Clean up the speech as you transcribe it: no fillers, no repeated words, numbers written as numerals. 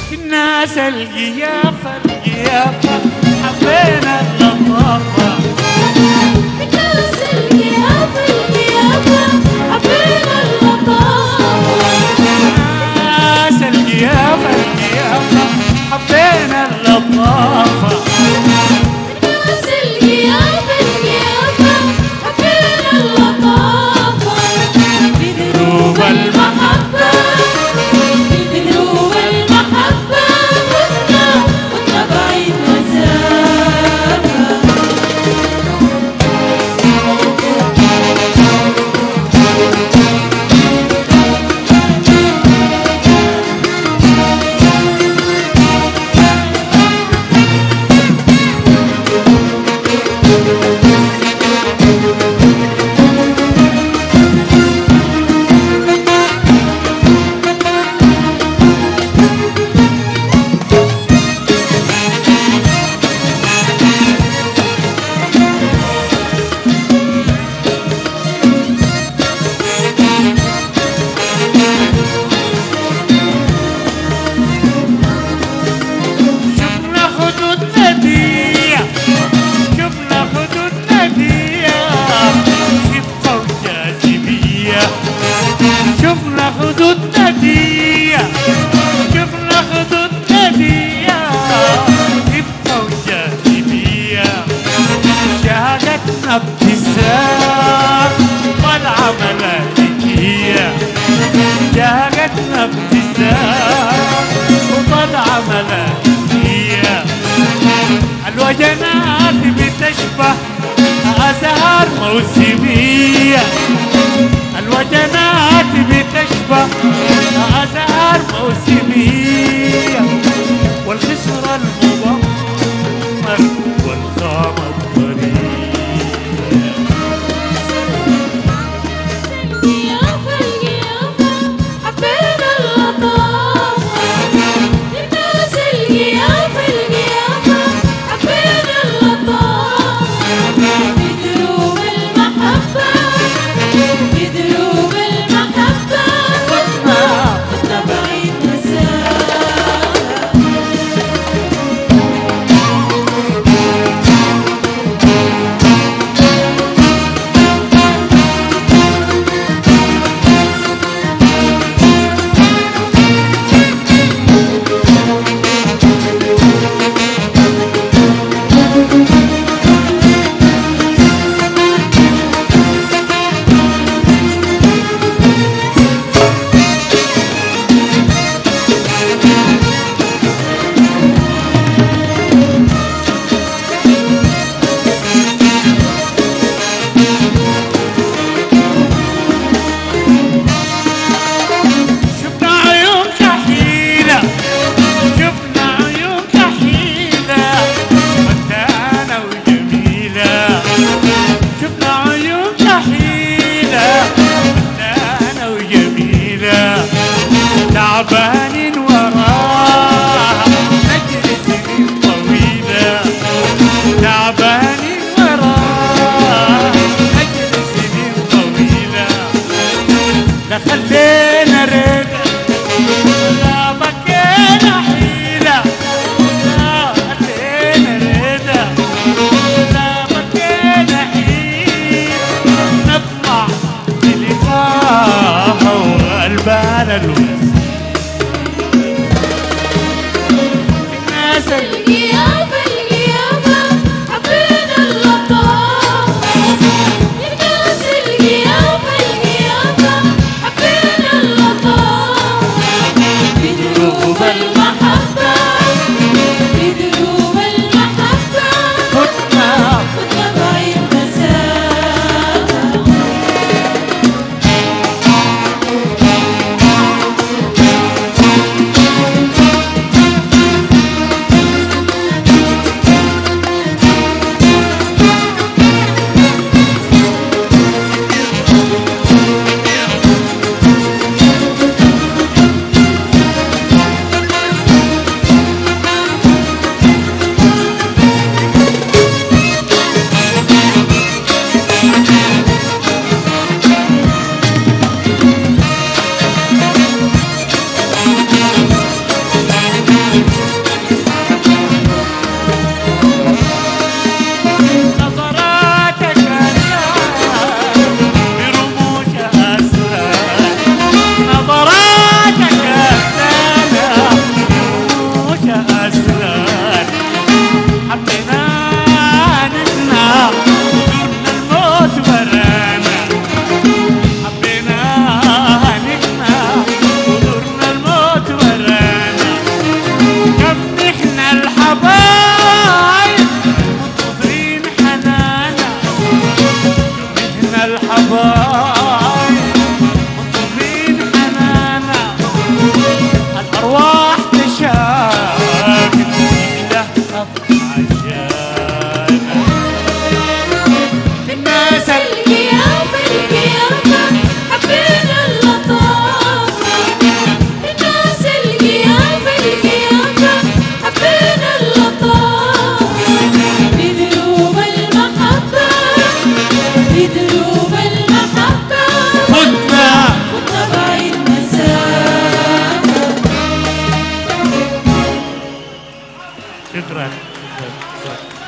في الناس القيافة القيافة حبينا اللطافة. في الناس القيافة القيافة حبينا اللطافة. الناس القيافة القيافة حبينا اللطافة. الناس القيافة القيافة حبينا اللطافة. بدروب المحبة بدروب المحبة كنا بعيد مسافة. شفنا خدودنا دي شفنا خدودنا دي خفة وجاذبية. شهقتنا ابتسام طلعة ملائكية. شهقتنا ابتسام وطلعة ملائكية. الوجنات بتشبه أزهار موسمية. الوجنات بتشبه أزهار موسمية. والخصر المضمر والخام الطرية. القيافة القيافة حبينا اللطافة. الناس القيافة القيافة حبينا اللطافة. بدروب المحبة بدروب المحبة كنا بعيد مسافة. تعبانين وراها نجري سنين طويلة. تعبانين وراها نجري سنين طويلة. لا خلينا رضا ولا بكينا حيلة. لا خلينا رضا ولا بكينا حيلة. نطمع بلقاها وقلبنا الوزن. القيافة القيافة حبينا اللطافة. الناس القيافة القيافة حبينا اللطافة. بدروب المحبة بدروب المحبة كنا بعيد مسافة. شكرا.